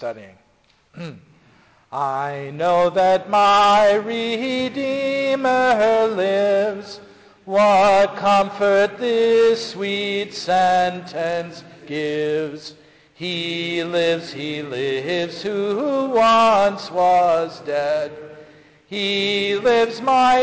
Studying. I know that my Redeemer lives. What comfort this sweet sentence gives. He lives, who once was dead. He lives, my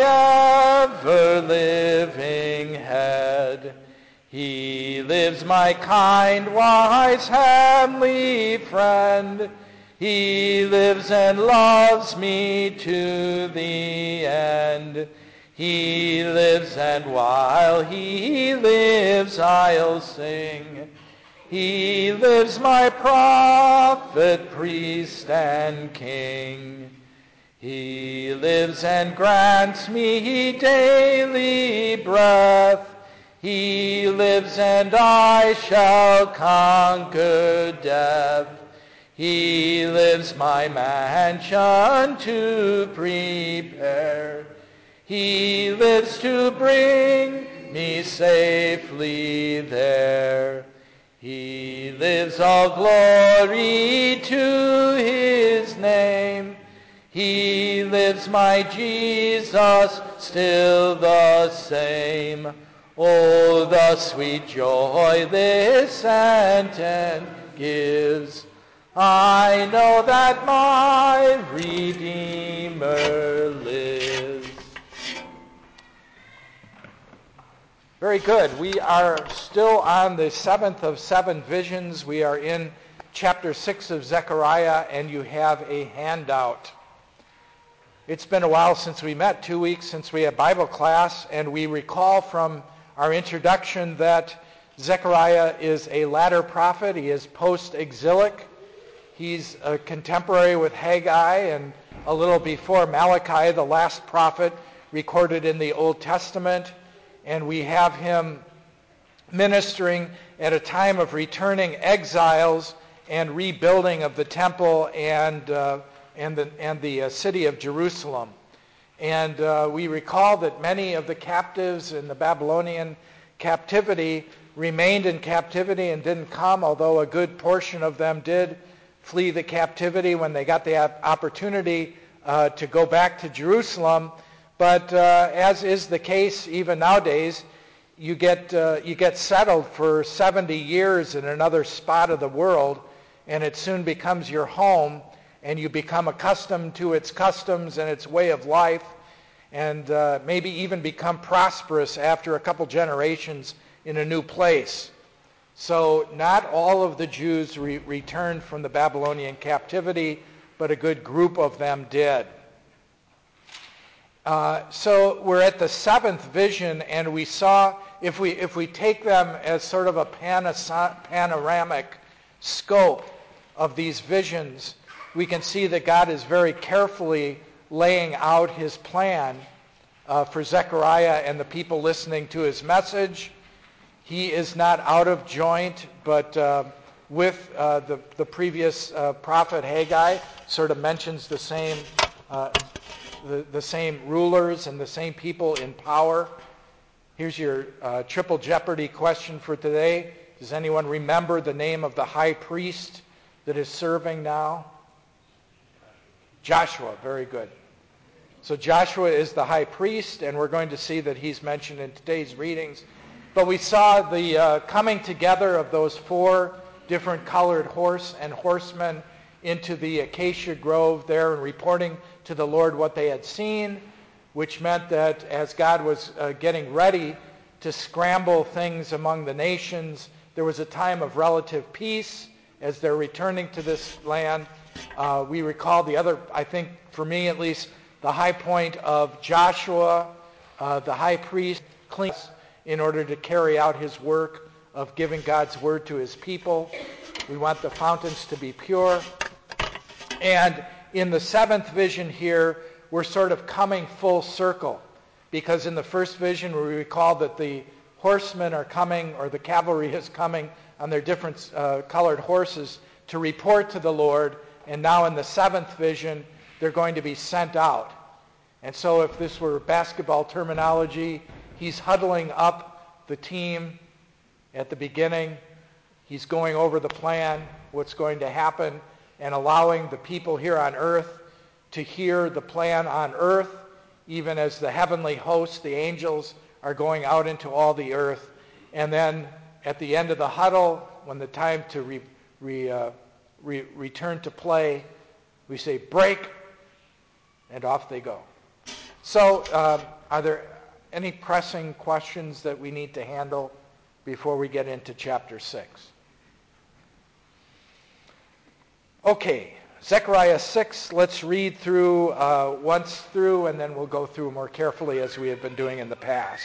ever-living head. He lives, my kind, wise, heavenly friend. He lives and loves me to the end. He lives, and while he lives, I'll sing. He lives, my prophet, priest, and king. He lives and grants me daily breath. He lives, and I shall conquer death. He lives, my mansion to prepare. He lives to bring me safely there. He lives, all glory to his name. He lives, my Jesus, still the same. Oh, the sweet joy this sentence gives. I know that my Redeemer lives. Very good. We are still on the seventh of seven visions. We are in chapter 6 of Zechariah, and you have a handout. It's been a while since we met, 2 weeks since we had Bible class, and we recall from our introduction that Zechariah is a latter prophet. He is post-exilic. He's a contemporary with Haggai and a little before Malachi, the last prophet recorded in the Old Testament. And we have him ministering at a time of returning exiles and rebuilding of the temple and the city of Jerusalem. And we recall that many of the captives in the Babylonian captivity remained in captivity and didn't come, although a good portion of them did flee the captivity when they got the opportunity to go back to Jerusalem. But as is the case even nowadays, you get settled for 70 years in another spot of the world, and it soon becomes your home, and you become accustomed to its customs and its way of life, and maybe even become prosperous after a couple generations in a new place. So not all of the Jews returned from the Babylonian captivity, but a good group of them did. So we're at the seventh vision, and we saw, if we take them as sort of a panoramic scope of these visions, we can see that God is very carefully laying out his plan for Zechariah and the people listening to his message. He is not out of joint, but with the previous prophet Haggai, sort of mentions the same rulers and the same people in power. Here's your triple jeopardy question for today. Does anyone remember the name of the high priest that is serving now? Joshua, very good. So Joshua is the high priest, and we're going to see that he's mentioned in today's readings. But we saw the coming together of those four different colored horse and horsemen into the acacia grove there and reporting to the Lord what they had seen, which meant that as God was getting ready to scramble things among the nations, there was a time of relative peace as they're returning to this land. We recall the other, I think, for me at least, the high point of Joshua, the high priest, cleans in order to carry out his work of giving God's word to his people. We want the fountains to be pure. And in the seventh vision here, we're sort of coming full circle, because in the first vision we recall that the horsemen are coming, or the cavalry is coming on their different colored horses to report to the Lord, and now in the seventh vision they're going to be sent out. And so if this were basketball terminology, he's huddling up the team at the beginning. He's going over the plan, what's going to happen. and allowing the people here on earth to hear the plan on earth, even as the heavenly hosts, the angels, are going out into all the earth. And then at the end of the huddle, when the time to return to play, we say, break, and off they go. So are there any pressing questions that we need to handle before we get into chapter 6? Okay, Zechariah 6, let's read through once through, and then we'll go through more carefully as we have been doing in the past.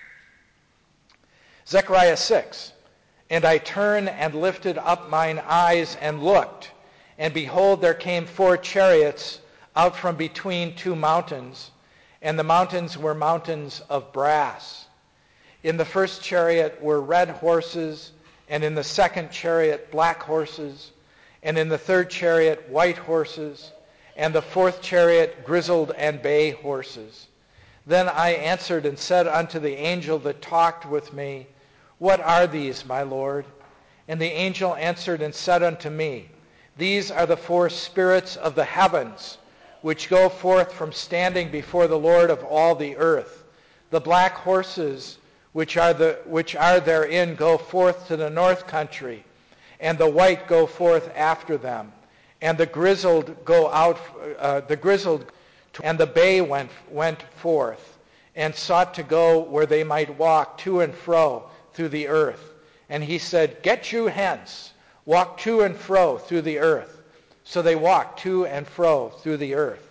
Zechariah 6, and I turned and lifted up mine eyes and looked, and behold, there came 4 chariots out from between 2 mountains, and the mountains were mountains of brass. In the first chariot were red horses, and in the second chariot black horses, and in the third chariot white horses, and the fourth chariot grizzled and bay horses. Then I answered and said unto the angel that talked with me, What are these, my Lord? And the angel answered and said unto me, These are the 4 spirits of the heavens, which go forth from standing before the Lord of all the earth. The black horses which are therein go forth to the north country, and the white go forth after them, and the grizzled go out. And the bay went forth, and sought to go where they might walk to and fro through the earth. And he said, Get you hence, walk to and fro through the earth. So they walked to and fro through the earth.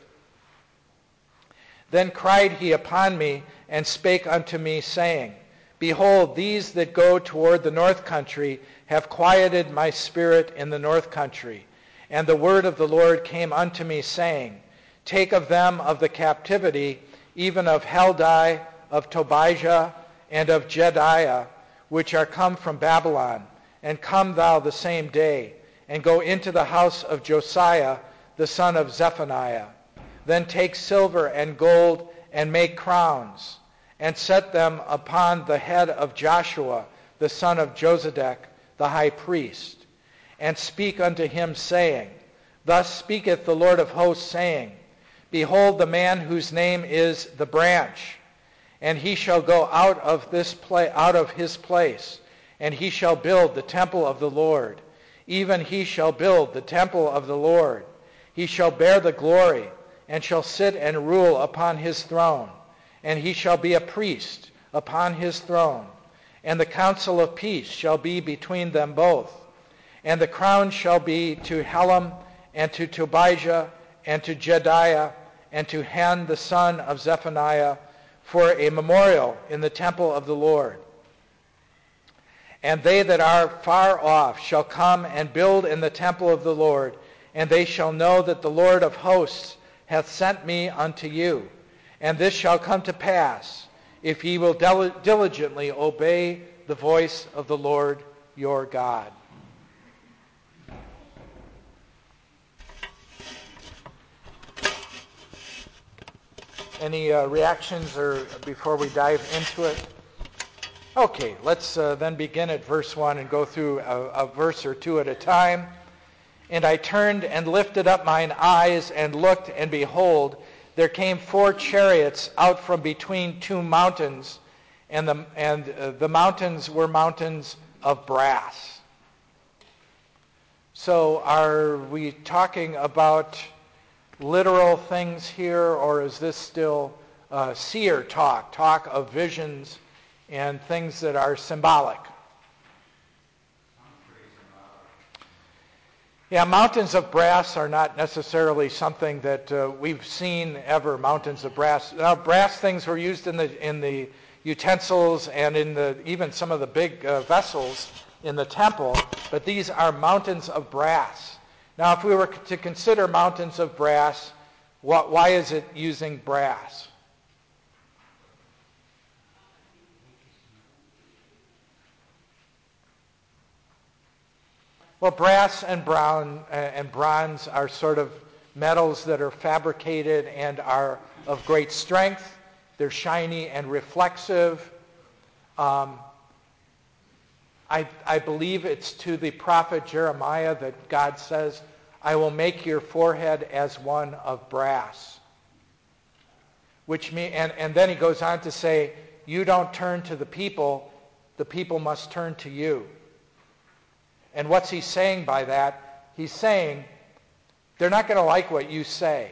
Then cried he upon me, and spake unto me, saying, Behold, these that go toward the north country have quieted my spirit in the north country. And the word of the Lord came unto me, saying, Take of them of the captivity, even of Heldai, of Tobijah, and of Jediah, which are come from Babylon, and come thou the same day, and go into the house of Josiah, the son of Zephaniah. Then take silver and gold, and make crowns, and set them upon the head of Joshua, the son of Josedech, the high priest. And speak unto him, saying, Thus speaketh the Lord of hosts, saying, Behold the man whose name is the branch, and he shall go out of his place, and he shall build the temple of the Lord. Even he shall build the temple of the Lord. He shall bear the glory, and shall sit and rule upon his throne. And he shall be a priest upon his throne. And the counsel of peace shall be between them both. And the crown shall be to Helam, and to Tobijah, and to Jediah, and to Han the son of Zephaniah, for a memorial in the temple of the Lord. And they that are far off shall come and build in the temple of the Lord, and they shall know that the Lord of hosts hath sent me unto you. And this shall come to pass, if ye will diligently obey the voice of the Lord your God. Any reactions or before we dive into it? Okay, let's then begin at verse 1 and go through a verse or two at a time. And I turned and lifted up mine eyes and looked, and behold, there came 4 chariots out from between 2 mountains, and the mountains were mountains of brass. So are we talking about literal things here, or is this still seer talk of visions and things that are symbolic? Yeah, mountains of brass are not necessarily something that we've seen ever, mountains of brass. Now, brass things were used in the utensils and in even some of the big vessels in the temple, but these are mountains of brass. Now, if we were to consider mountains of brass, why is it using brass? Well, brass and bronze are sort of metals that are fabricated and are of great strength. They're shiny and reflexive. I believe it's to the prophet Jeremiah that God says, I will make your forehead as one of brass. And then he goes on to say, you don't turn to the people must turn to you. And what's he saying by that? He's saying, they're not going to like what you say.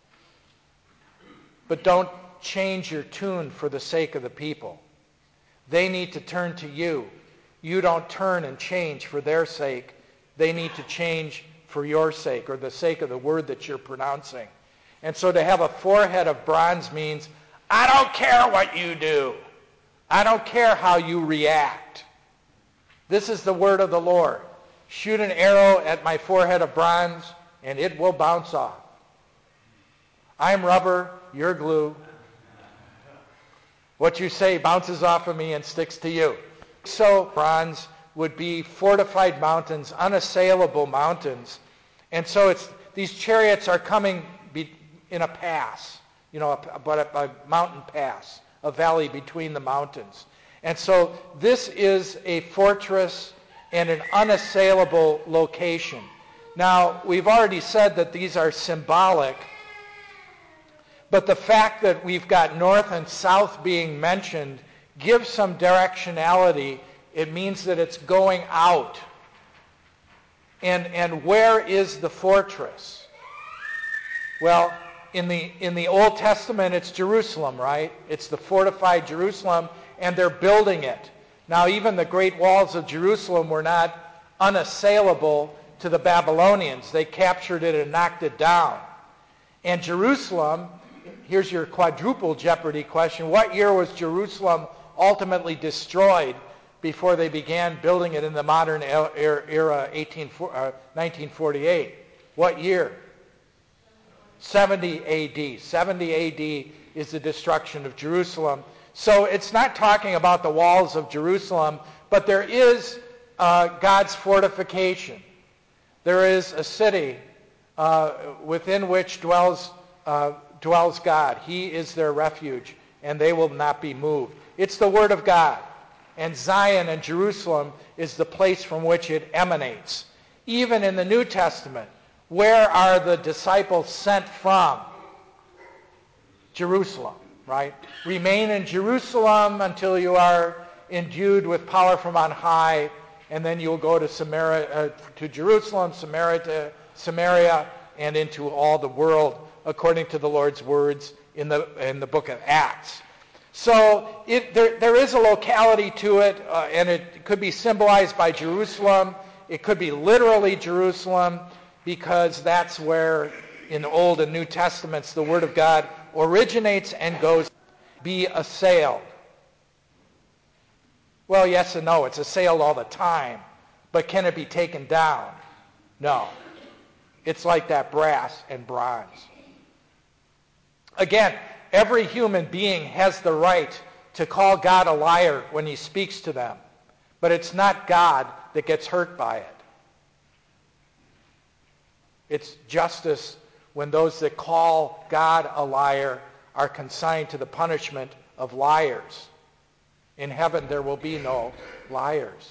But don't change your tune for the sake of the people. They need to turn to you. You don't turn and change for their sake. They need to change for your sake, or the sake of the word that you're pronouncing. And so to have a forehead of bronze means, I don't care what you do. I don't care how you react. This is the word of the Lord. Shoot an arrow at my forehead of bronze, and it will bounce off. I'm rubber, you're glue. What you say bounces off of me and sticks to you. So bronze would be fortified mountains, unassailable mountains. And so these chariots are coming in a pass, but a mountain pass, a valley between the mountains. And so this is a fortress and an unassailable location. Now, we've already said that these are symbolic, but the fact that we've got north and south being mentioned gives some directionality. It means that it's going out. And where is the fortress? Well, in the Old Testament, it's Jerusalem, right? It's the fortified Jerusalem, and they're building it. Now, even the great walls of Jerusalem were not unassailable to the Babylonians. They captured it and knocked it down. And Jerusalem, here's your quadruple jeopardy question. What year was Jerusalem ultimately destroyed before they began building it in the modern era, 1948? What year? 70 A.D. 70 A.D. is the destruction of Jerusalem. So it's not talking about the walls of Jerusalem, but there is God's fortification. There is a city within which dwells God. He is their refuge, and they will not be moved. It's the Word of God. And Zion and Jerusalem is the place from which it emanates. Even in the New Testament, where are the disciples sent from? Jerusalem, right? Remain in Jerusalem until you are endued with power from on high, and then you'll go to Jerusalem, Samaria, and into all the world, according to the Lord's words in the book of Acts. So there is a locality to it, and it could be symbolized by Jerusalem. It could be literally Jerusalem, because that's where in the Old and New Testaments the Word of God originates and goes. Be assailed. Well, yes and no. It's assailed all the time. But can it be taken down? No. It's like that brass and bronze. Again, every human being has the right to call God a liar when he speaks to them. But it's not God that gets hurt by it. It's justice when those that call God a liar are consigned to the punishment of liars. In heaven there will be no liars.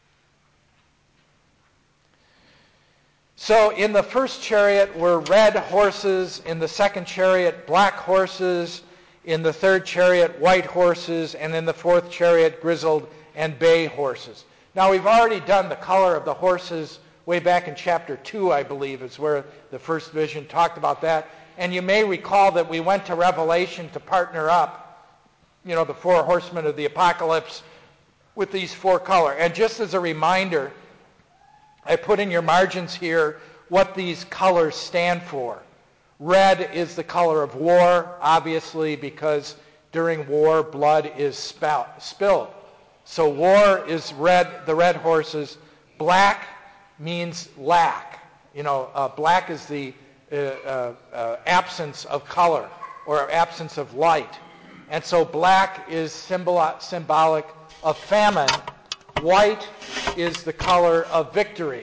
So in the first chariot were red horses, in the second chariot black horses, in the third chariot white horses, and in the fourth chariot grizzled and bay horses. Now we've already done the color of the horses way back in chapter 2, I believe, is where the first vision talked about that. And you may recall that we went to Revelation to partner up, the four horsemen of the apocalypse with these four colors. And just as a reminder, I put in your margins here what these colors stand for. Red is the color of war, obviously, because during war, blood is spilled. So war is red, the red horses. Black means lack. Black is the absence of color or absence of light. And so black is symbolic of famine. White is the color of victory.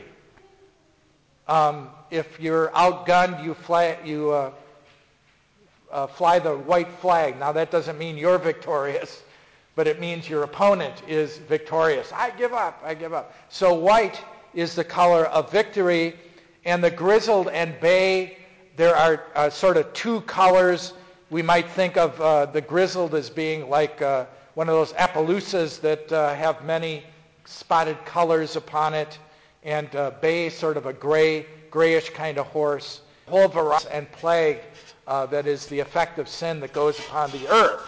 If you're outgunned, you fly the white flag. Now that doesn't mean you're victorious, but it means your opponent is victorious. I give up. So white is the color of victory, And the grizzled and bay, there are sort of two colors. We might think of the grizzled as being like one of those Appaloosas that have many spotted colors upon it, and bay, sort of a grayish kind of horse. Whole variety and plague that is the effect of sin that goes upon the earth.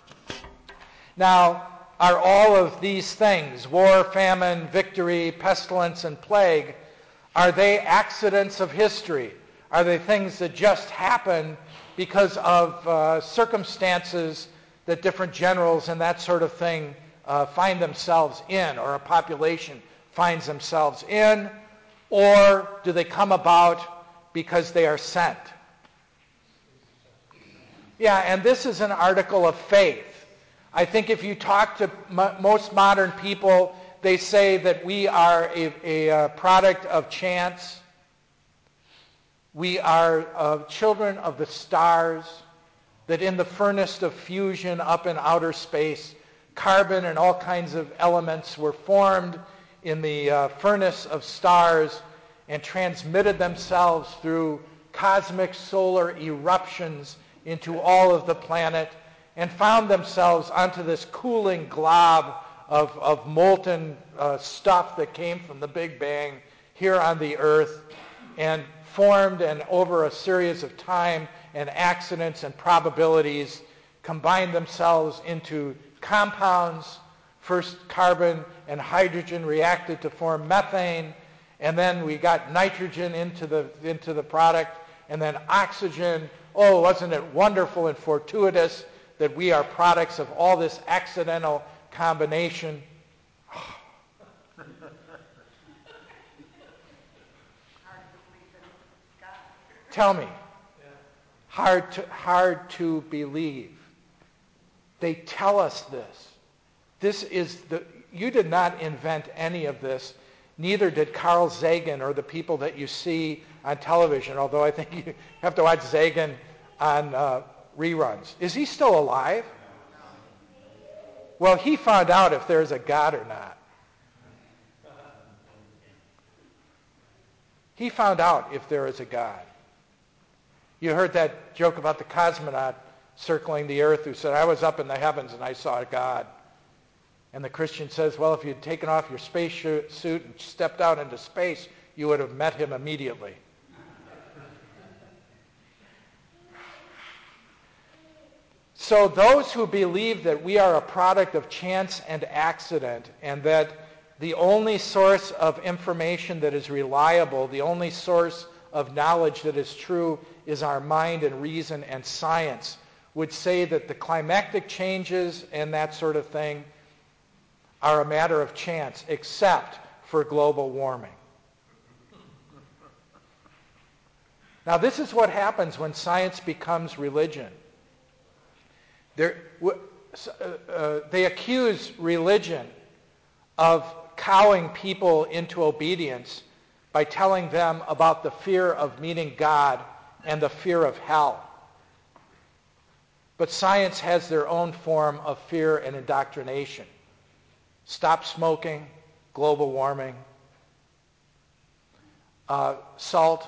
Now, are all of these things, war, famine, victory, pestilence, and plague, are they accidents of history? Are they things that just happen because of circumstances that different generals and that sort of thing find themselves in, or a population finds themselves in? Or do they come about because they are sent? Yeah, and this is an article of faith. I think if you talk to most modern people, they say that we are a product of chance. We are children of the stars, that in the furnace of fusion up in outer space, carbon and all kinds of elements were formed in the furnace of stars and transmitted themselves through cosmic solar eruptions into all of the planet, and found themselves onto this cooling glob of molten stuff that came from the Big Bang here on the earth, and formed, and over a series of time and accidents and probabilities combined themselves into compounds. First carbon and hydrogen reacted to form methane, and then we got nitrogen into the product, and then oxygen. Oh, wasn't it wonderful and fortuitous that we are products of all this accidental combination? Tell me. Hard to believe. They tell us this. You did not invent any of this. Neither did Carl Sagan or the people that you see on television, although I think you have to watch Sagan on reruns. Is he still alive? Well, he found out if there's a God or not. He found out if there is a God. You heard that joke about the cosmonaut circling the earth who said, I was up in the heavens and I saw God. And the Christian says, well, if you'd taken off your space suit and stepped out into space, you would have met him immediately. So those who believe that we are a product of chance and accident, and that the only source of information that is reliable, the only source of knowledge that is true is our mind and reason and science, would say that the climactic changes and that sort of thing are a matter of chance, except for global warming. Now, this is what happens when science becomes religion. They accuse religion of cowing people into obedience by telling them about the fear of meeting God and the fear of hell. But science has their own form of fear and indoctrination. Stop smoking, global warming, salt.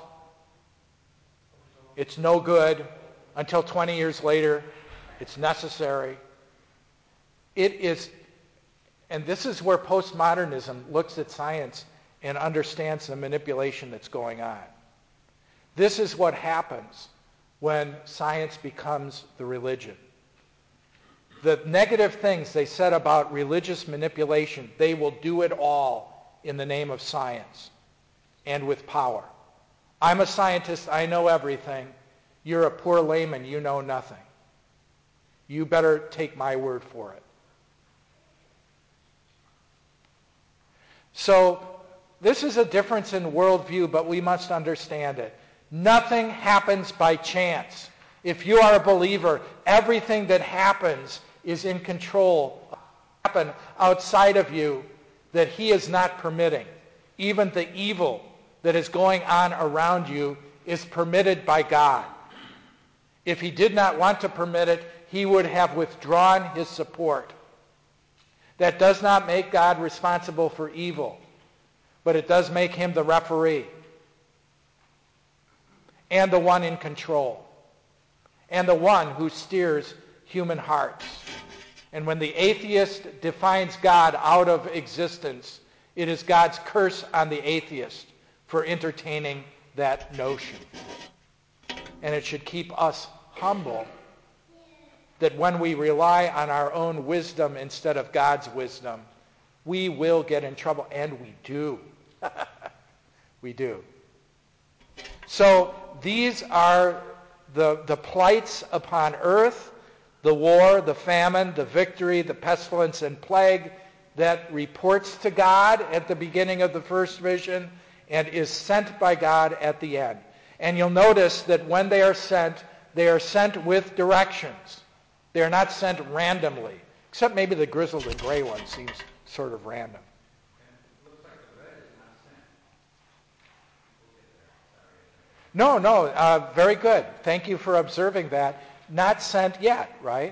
It's no good until 20 years later. It's necessary. It is, and this is where postmodernism looks at science and understands the manipulation that's going on. This is what happens when science becomes the religion. The negative things they said about religious manipulation, they will do it all in the name of science and with power. I'm a scientist, I know everything. You're a poor layman, you know nothing. You better take my word for it. So this is a difference in worldview, but we must understand it. Nothing happens by chance. If you are a believer, everything that happens is in control. Happen outside of you that he is not permitting. Even the evil that is going on around you is permitted by God. If he did not want to permit it, he would have withdrawn his support. That does not make God responsible for evil, but it does make him the referee. and the one in control, and the one who steers human hearts. And when the atheist defines God out of existence, it is God's curse on the atheist for entertaining that notion. And it should keep us humble that when we rely on our own wisdom instead of God's wisdom, we will get in trouble, and we do. We do. So these are the plights upon earth, the war, the famine, the victory, the pestilence and plague that reports to God at the beginning of the first vision and is sent by God at the end. And you'll notice that when they are sent with directions. They are not sent randomly, except maybe the grizzled and gray one seems sort of random. Looks like the red is not sent. No, very good. Thank you for observing that. Not sent yet, right?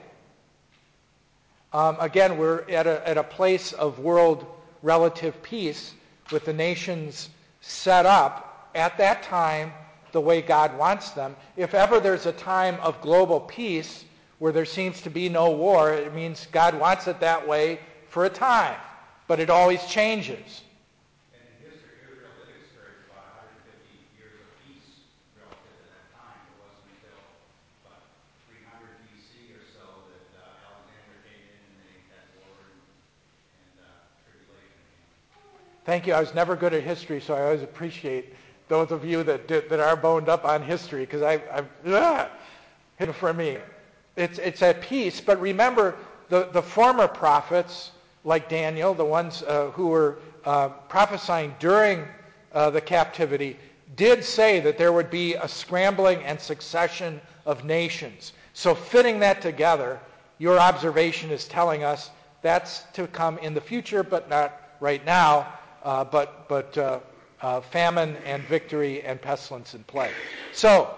Again, we're at a place of world relative peace with the nations set up at that time the way God wants them. If ever there's a time of global peace where there seems to be no war, it means God wants it that way for a time. But it always changes. And in history, Israel did experience about 150 years of peace relative to that time. It wasn't until about 300 BC or so that Alexander came in and they had war and tribulation came. Thank you. I was never good at history, so I always appreciate those of you that are boned up on history, because I've hidden for me. It's at peace, but remember, the former prophets, like Daniel, the ones who were prophesying during the captivity, did say that there would be a scrambling and succession of nations. So fitting that together, your observation is telling us that's to come in the future, but not right now, but famine and victory and pestilence and plague. So,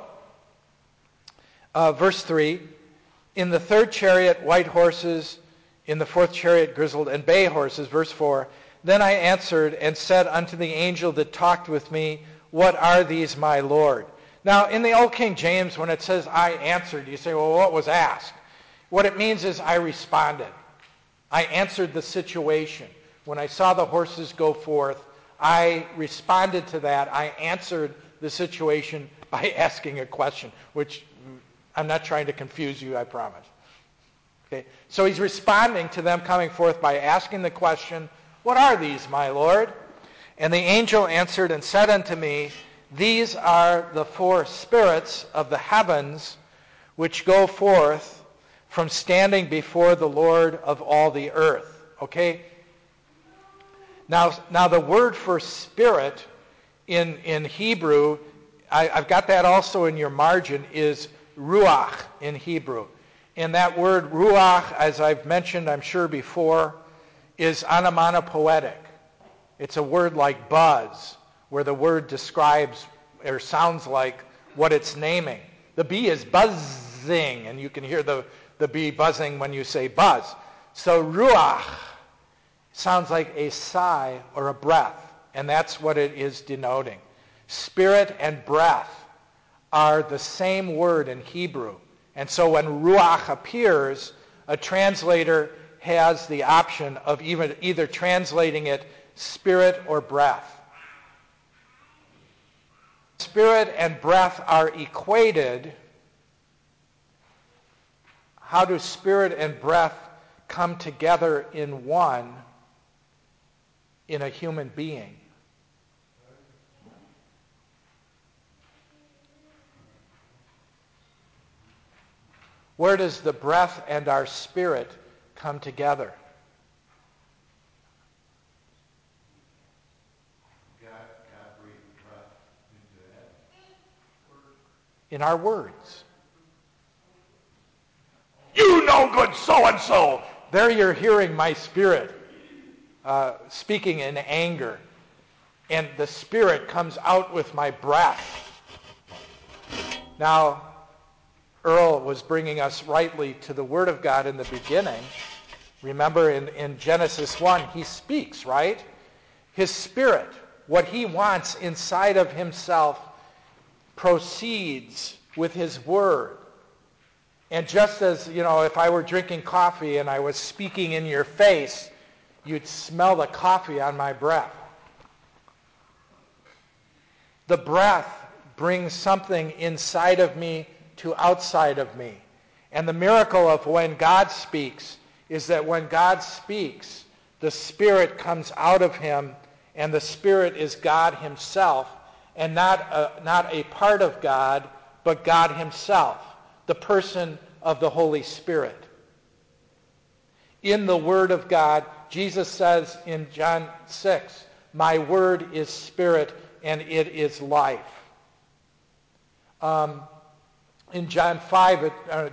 verse 3, in the third chariot, white horses, in the fourth chariot, grizzled and bay horses. Verse 4, then I answered and said unto the angel that talked with me, what are these, my Lord? Now, in the Old King James, when it says I answered, you say, well, what was asked? What it means is I responded. I answered the situation. When I saw the horses go forth, I responded to that. I answered the situation by asking a question, which I'm not trying to confuse you, I promise. Okay? So he's responding to them coming forth by asking the question, what are these, my Lord? And the angel answered and said unto me, these are the four spirits of the heavens which go forth from standing before the Lord of all the earth. Okay? Now the word for spirit in Hebrew, I've got that also in your margin, is ruach in Hebrew. And that word ruach, as I've mentioned, I'm sure before, is onomatopoetic. It's a word like buzz, where the word describes or sounds like what it's naming. The bee is buzzing, and you can hear the bee buzzing when you say buzz. So ruach sounds like a sigh or a breath, and that's what it is denoting. Spirit and breath are the same word in Hebrew. And so when ruach appears, a translator has the option of either translating it spirit or breath. Spirit and breath are equated. How do spirit and breath come together in one in a human being? Where does the breath and our spirit come together? God breathed breath into that. In our words. You no good so-and-so! There you're hearing my spirit speaking in anger. And the spirit comes out with my breath. Now, Earl was bringing us rightly to the Word of God in the beginning. Remember in Genesis 1, he speaks, right? His spirit, what he wants inside of himself, proceeds with his word. And just as, if I were drinking coffee and I was speaking in your face, you'd smell the coffee on my breath. The breath brings something inside of me to outside of me. And the miracle of when God speaks is that when God speaks, the Spirit comes out of him, and the Spirit is God himself, and not a part of God, but God himself, the person of the Holy Spirit. In the Word of God, Jesus says in John 6, "My word is spirit and it is life." In John 5,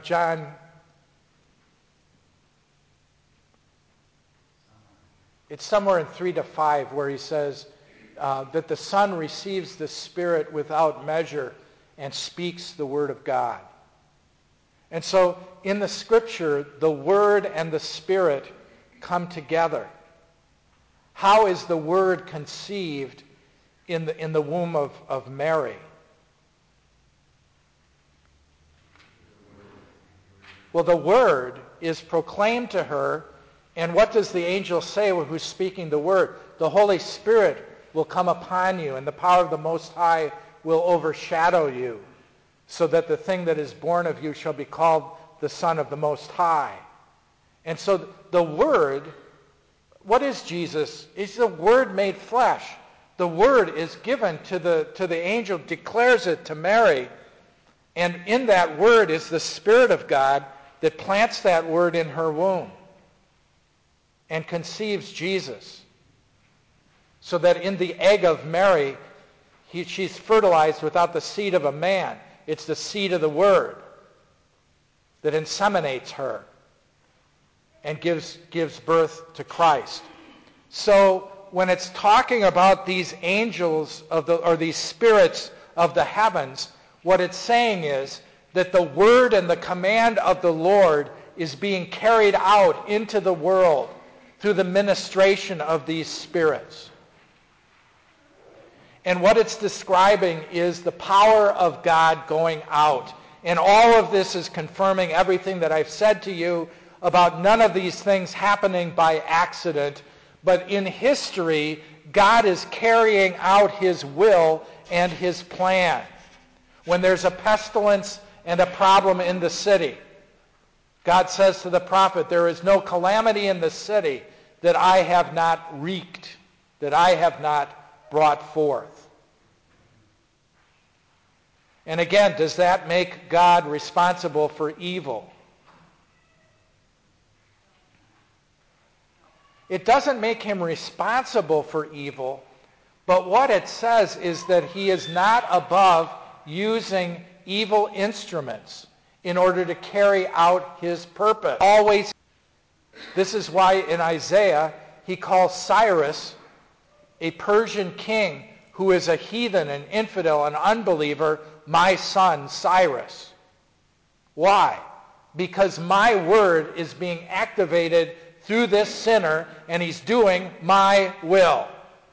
it's somewhere in 3 to 5 where he says that the Son receives the Spirit without measure and speaks the Word of God. And so in the Scripture, the Word and the Spirit come together. How is the Word conceived in the womb of Mary? Well, the Word is proclaimed to her, and what does the angel say who's speaking the Word? The Holy Spirit will come upon you, and the power of the Most High will overshadow you, so that the thing that is born of you shall be called the Son of the Most High. And so the Word, what is Jesus? He's the Word made flesh. The Word is given to the angel, declares it to Mary, and in that Word is the Spirit of God that plants that Word in her womb and conceives Jesus, so that in the egg of Mary, she's fertilized without the seed of a man. It's the seed of the Word that inseminates her and gives birth to Christ. So when it's talking about these angels or these spirits of the heavens, what it's saying is that the word and the command of the Lord is being carried out into the world through the ministration of these spirits. And what it's describing is the power of God going out. And all of this is confirming everything that I've said to you about none of these things happening by accident, but in history, God is carrying out his will and his plan. When there's a pestilence and a problem in the city, God says to the prophet, "There is no calamity in the city that I have not wreaked, that I have not brought forth." And again, does that make God responsible for evil? It doesn't make him responsible for evil, but what it says is that he is not above using evil instruments in order to carry out his purpose. Always. This is why in Isaiah he calls Cyrus, a Persian king who is a heathen, an infidel, an unbeliever, my son Cyrus. Why? Because my word is being activated through this sinner, and he's doing my will.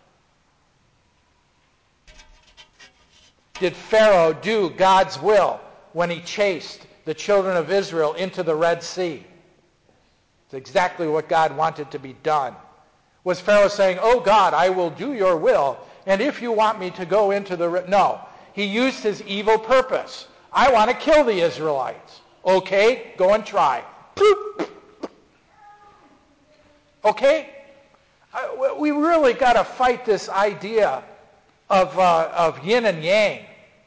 Did Pharaoh do God's will when he chased the children of Israel into the Red Sea? It's exactly what God wanted to be done. Was Pharaoh saying, "Oh God, I will do your will, and if you want me to go into the..." No. He used his evil purpose. I want to kill the Israelites. Okay, go and try. Boop. Okay? We really got to fight this idea of yin and yang.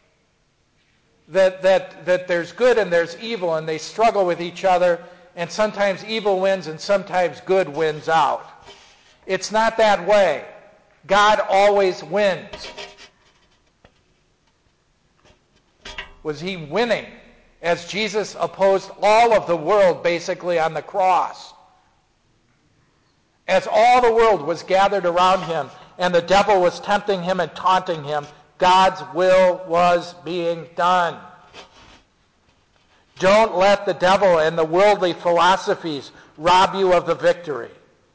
That there's good and there's evil, and they struggle with each other, and sometimes evil wins and sometimes good wins out. It's not that way. God always wins. Was he winning as Jesus opposed all of the world basically on the cross? As all the world was gathered around him and the devil was tempting him and taunting him, God's will was being done. Don't let the devil and the worldly philosophies rob you of the victory.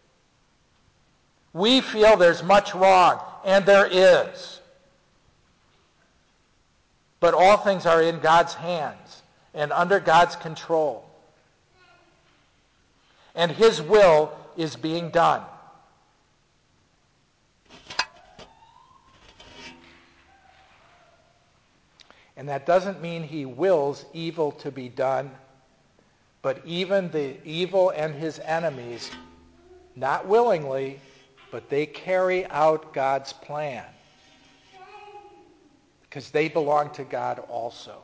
We feel there's much wrong, and there is. But all things are in God's hands and under God's control. And his will is being done. And that doesn't mean he wills evil to be done, but even the evil and his enemies, not willingly, but they carry out God's plan because they belong to God also.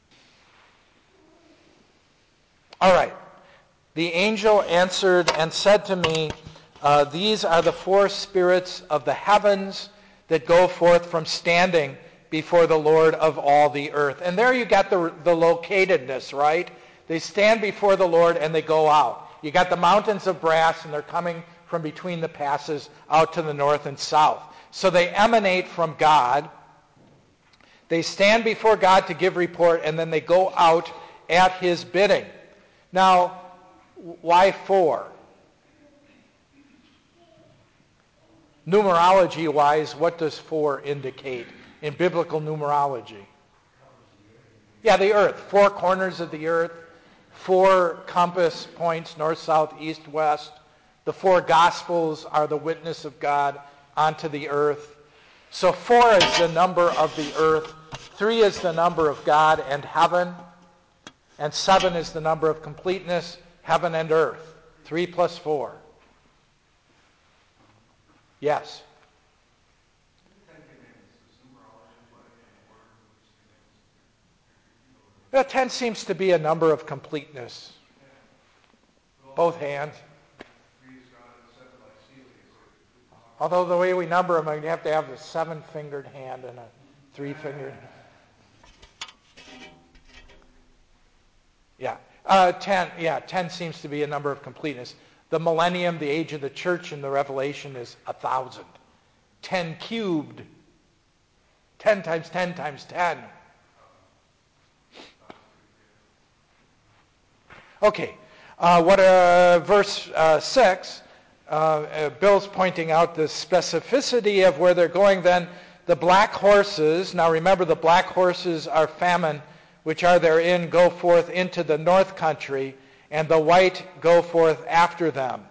All right. The angel answered and said to me, these are the four spirits of the heavens that go forth from standing before the Lord of all the earth. And there you got the locatedness, right? They stand before the Lord and they go out. You got the mountains of brass and they're coming from between the passes out to the north and south. So they emanate from God. They stand before God to give report, and then they go out at his bidding. Now, why four? Numerology-wise, what does four indicate in biblical numerology? Yeah, the earth. Four corners of the earth. Four compass points, north, south, east, west. The four gospels are the witness of God onto the earth. So 4 is the number of the earth. 3 is the number of God and heaven. And 7 is the number of completeness, heaven and earth. 3 plus 4. Yes? Well, 10 seems to be a number of completeness. Both hands. Although the way we number them, you have to have a 7-fingered hand and a 3-fingered. Yeah. 10 seems to be a number of completeness. The millennium, the age of the church in the Revelation is 1,000. 10 cubed. 10 times 10 times 10. Okay. Verse 6, Bill's pointing out the specificity of where they're going then. The black horses, now remember the black horses are famine, which are therein, go forth into the north country, and the white go forth after them.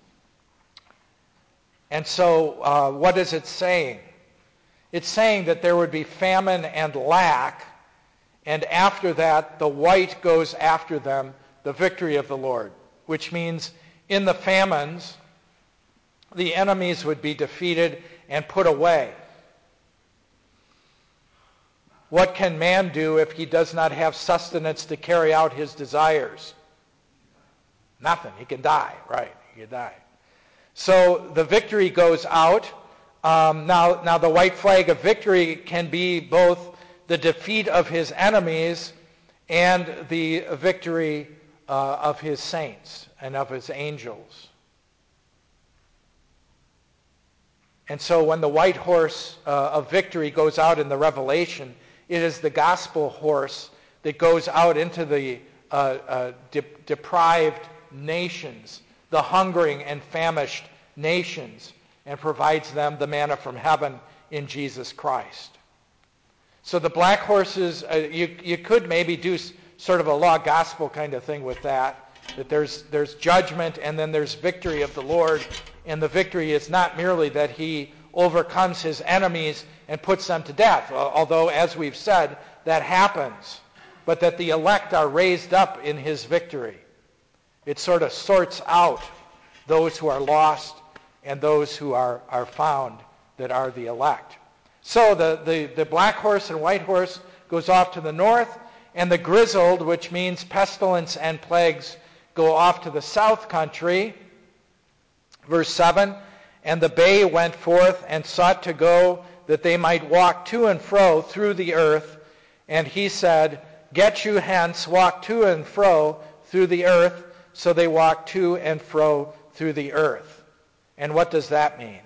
And so what is it saying? It's saying that there would be famine and lack, and after that the white goes after them, the victory of the Lord, which means in the famines, the enemies would be defeated and put away. What can man do if he does not have sustenance to carry out his desires? Nothing. He can die, right? He can die. So the victory goes out. Now the white flag of victory can be both the defeat of his enemies and the victory of his saints and of his angels. And so when the white horse of victory goes out in the Revelation, it is the gospel horse that goes out into the deprived nations, the hungering and famished nations, and provides them the manna from heaven in Jesus Christ. So the black horses, you could maybe do sort of a law gospel kind of thing with that there's judgment and then there's victory of the Lord, and the victory is not merely that he overcomes his enemies and puts them to death, although as we've said that happens, but that the elect are raised up in his victory. It sort of sorts out those who are lost and those who are found that are the elect. So the black horse and white horse goes off to the north, and the grizzled, which means pestilence and plagues, go off to the south country. Verse 7, and the bay went forth and sought to go that they might walk to and fro through the earth. And he said, get you hence, walk to and fro through the earth. So they walked to and fro through the earth. And what does that mean?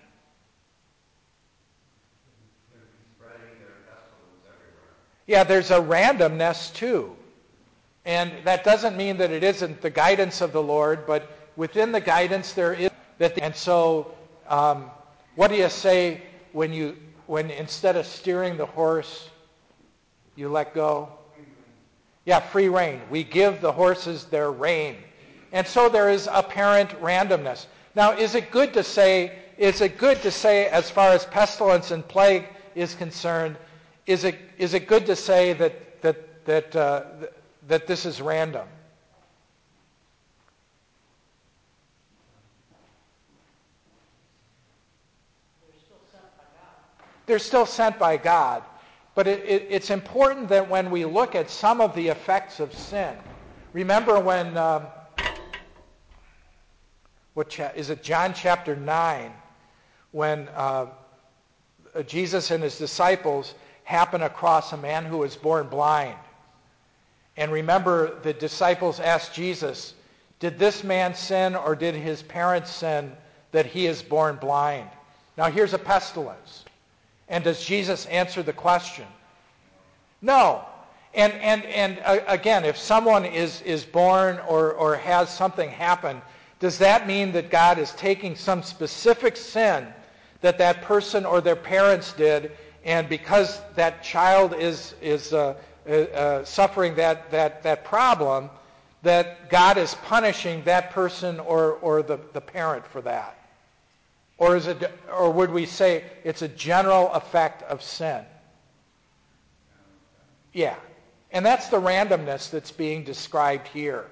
Yeah, there's a randomness too. And that doesn't mean that it isn't the guidance of the Lord, but within the guidance there is that. And so, what do you say when instead of steering the horse You let go? Yeah, free rein. We give the horses their rein. And so there is apparent randomness. Now, is it good to say, as far as pestilence and plague is concerned, is it good to say that this is random? They're still sent by God. But it's important that when we look at some of the effects of sin, remember when, John chapter 9, when Jesus and his disciples happen across a man who was born blind. And remember, the disciples asked Jesus, did this man sin or did his parents sin that he is born blind? Now here's a pestilence. And does Jesus answer the question? No. And again, if someone is born or has something happen, does that mean that God is taking some specific sin that person or their parents did, and because that child is suffering that problem, that God is punishing that person or the parent for that? Or would we say it's a general effect of sin? Yeah. And that's the randomness that's being described here.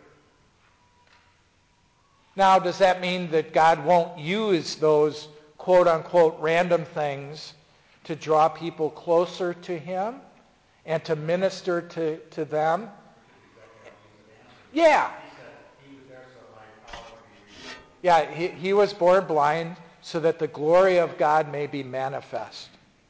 Now, does that mean that God won't use those quote-unquote random things to draw people closer to him and to minister to them? Yeah. Yeah, he was born blind so that the glory of God may be manifest.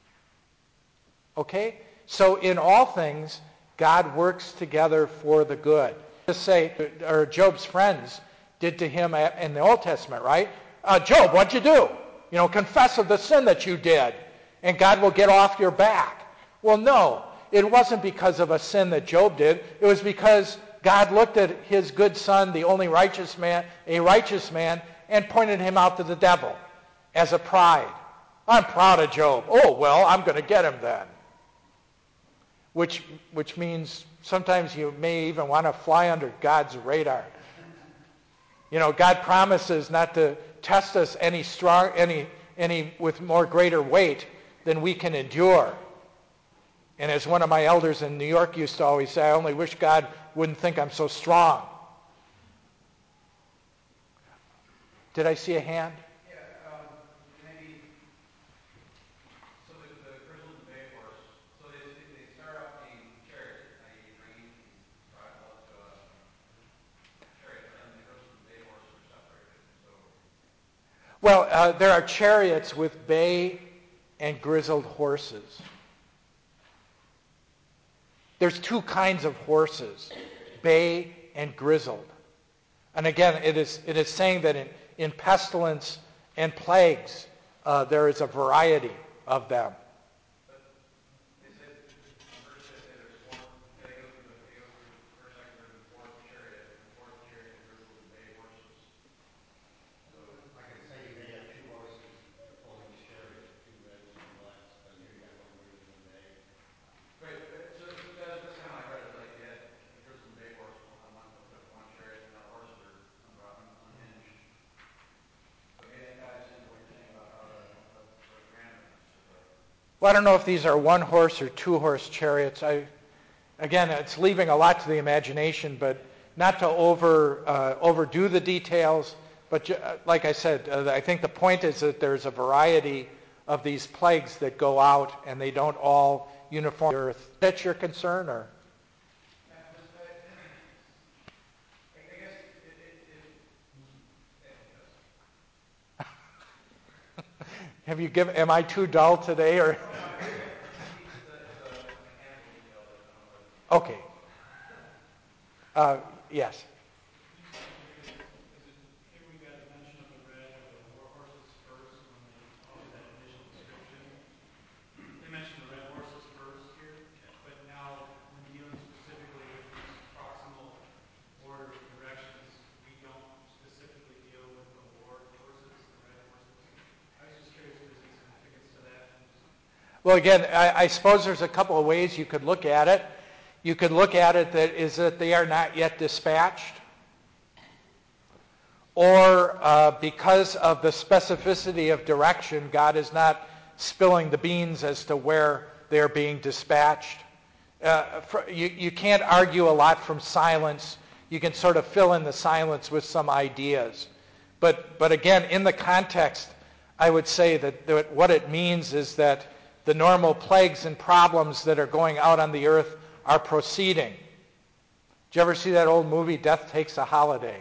Okay? So in all things, God works together for the good. Just say, or Job's friends did to him in the Old Testament, right? Job, what'd you do? Confess of the sin that you did, and God will get off your back. Well, no, it wasn't because of a sin that Job did. It was because God looked at his good son, the only righteous man, and pointed him out to the devil as a pride. I'm proud of Job. Oh, well, I'm going to get him then. Which means sometimes you may even want to fly under God's radar. God promises not to test us any with more greater weight than we can endure. And as one of my elders in New York used to always say, I only wish God wouldn't think I'm so strong. Did I see a hand? Maybe. So the grizzled and bay horse. So they start out being charioted, i.e., trained, brought up to a chariot, but then the grizzled and bay horse are separated. So. Well, there are chariots with bay and grizzled horses. There's two kinds of horses, bay and grizzled. And again, it is saying that in pestilence and plagues, there is a variety of them. But they said, first they say there's four, they go through first, second, third, and fourth chariot, and the fourth chariot is grizzled and bay horses. So I could say you may have two horses pulling each chariot, two reds and two blacks, but here you got one grizzled and bay. Right, so that's kind of like right, like you had the grizzled and bay horse on one chariot, and the horses are unhinged. So maybe that ties into what you're saying about how the randomness of the. Well, I don't know if these are one horse or two horse chariots. Again, it's leaving a lot to the imagination, but not to overdo the details. But like I said, I think the point is that there's a variety of these plagues that go out, and they don't all uniform the earth. Is that your concern, or? I guess Am I too dull today, or? Okay. Yes. Here we got a mention of the red or the horses first when they offer that initial description. They mention the red horses first here, but now when dealing specifically with these proximal order of directions, we don't specifically deal with the war horses, the red horses. I was just curious if there's any significance to that. Well, again, I suppose there's a couple of ways you could look at it. You could look at it that they are not yet dispatched, or because of the specificity of direction, God is not spilling the beans as to where they're being dispatched. You can't argue a lot from silence. You can sort of fill in the silence with some ideas. But again, in the context, I would say that what it means is that the normal plagues and problems that are going out on the earth are proceeding. Did you ever see that old movie, Death Takes a Holiday?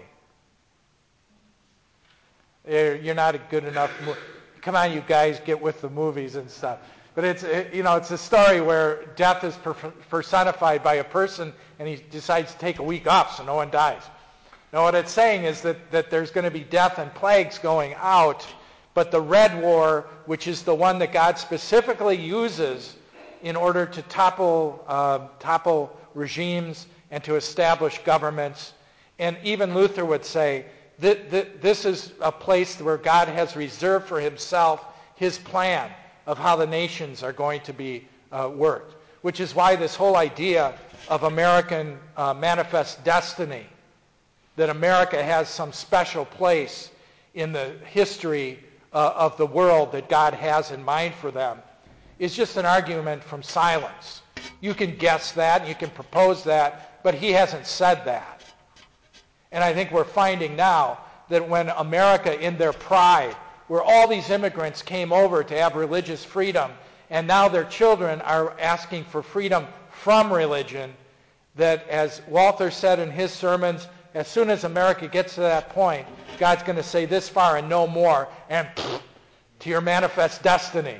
You're not a good enough. Come on, you guys, get with the movies and stuff. But it's a story where death is personified by a person, and he decides to take a week off so no one dies. Now, what it's saying is that there's going to be death and plagues going out, but the Red War, which is the one that God specifically uses in order to topple regimes and to establish governments, and even Luther would say that this is a place where God has reserved for himself his plan of how the nations are going to be worked, which is why this whole idea of American manifest destiny, that America has some special place in the history of the world that God has in mind for them, is just an argument from silence. You can guess that, you can propose that, but he hasn't said that. And I think we're finding now that when America, in their pride, where all these immigrants came over to have religious freedom, and now their children are asking for freedom from religion, that as Walther said in his sermons, as soon as America gets to that point, God's going to say this far and no more, and to your manifest destiny.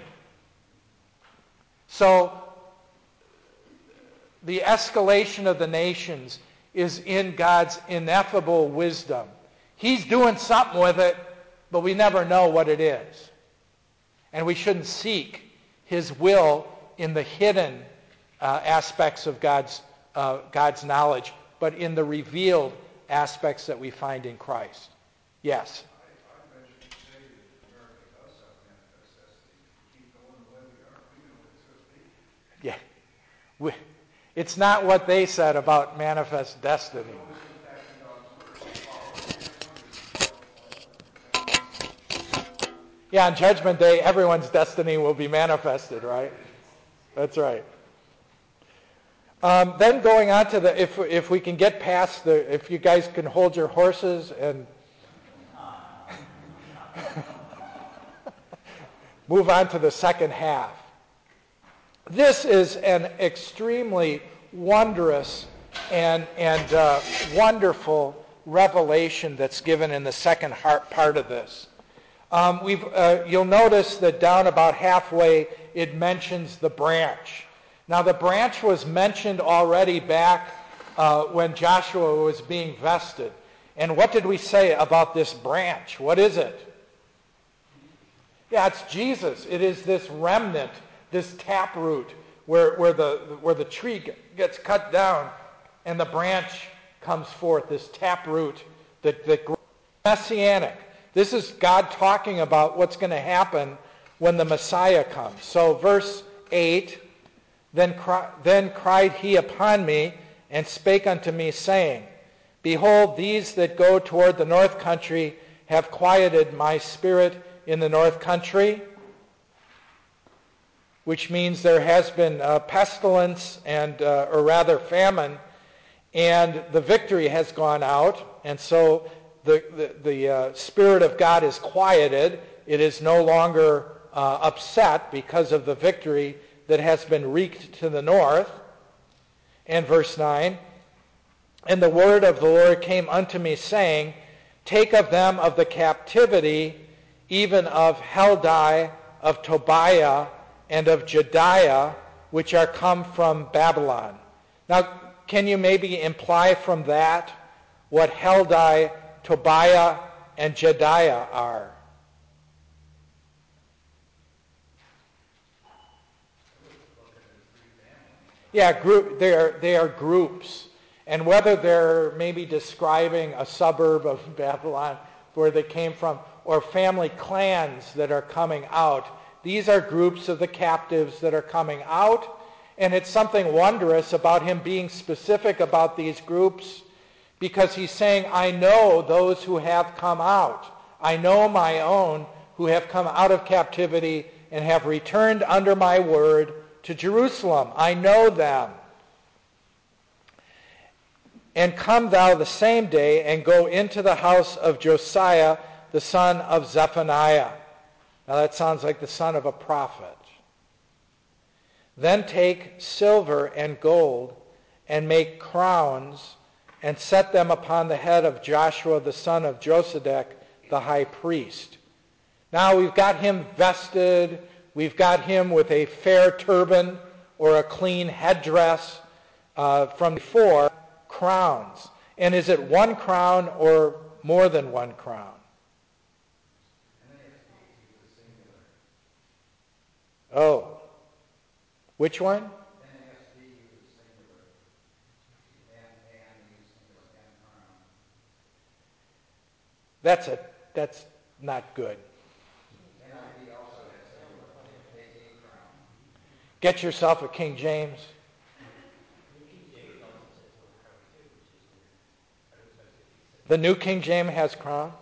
So the escalation of the nations is in God's ineffable wisdom. He's doing something with it, but we never know what it is. And we shouldn't seek his will in the hidden aspects of God's knowledge, but in the revealed aspects that we find in Christ. Yes? I mentioned to say that America does have manifest destiny. Keep going the way we are. We know what it's going to be. Yeah. It's not what they said about manifest destiny. Yeah, on Judgment Day, everyone's destiny will be manifested, right? That's right. Then going on to if we can get past if you guys can hold your horses and move on to the second half. This is an extremely wondrous and wonderful revelation that's given in the second part of this. You'll notice that down about halfway it mentions the branch. Now the branch was mentioned already back when Joshua was being vested. And what did we say about this branch? What is it? Yeah, it's Jesus. It is this remnant, this taproot, where the tree gets cut down and the branch comes forth, this taproot that grows. Messianic. This is God talking about what's going to happen when the Messiah comes. So verse 8, Then cried he upon me, and spake unto me, saying, Behold, these that go toward the north country have quieted my spirit in the north country, which means there has been pestilence or rather famine, and the victory has gone out, and so the Spirit of God is quieted. It is no longer upset because of the victory that has been wreaked to the north. And verse 9, And the word of the Lord came unto me, saying, Take of them of the captivity, even of Heldai, of Tobiah, and of Jediah, which are come from Babylon. Now, can you maybe imply from that what Heldai, Tobiah, and Jediah are? Yeah, they are groups. And whether they're maybe describing a suburb of Babylon where they came from, or family clans that are coming out, These are groups of the captives that are coming out, and it's something wondrous about him being specific about these groups, because he's saying, I know those who have come out. I know my own who have come out of captivity and have returned under my word to Jerusalem. I know them. And come thou the same day and go into the house of Josiah, the son of Zephaniah. Now that sounds like the son of a prophet. Then take silver and gold and make crowns and set them upon the head of Joshua, the son of Josedek, the high priest. Now we've got him vested. We've got him with a fair turban or a clean headdress from before. Crowns. And is it one crown or more than one crown? Oh. Which one? NASB uses singular. And uses singular and crown. That's not good. NIV also has singular. A crown. Get yourself a King James. The New King James has crown.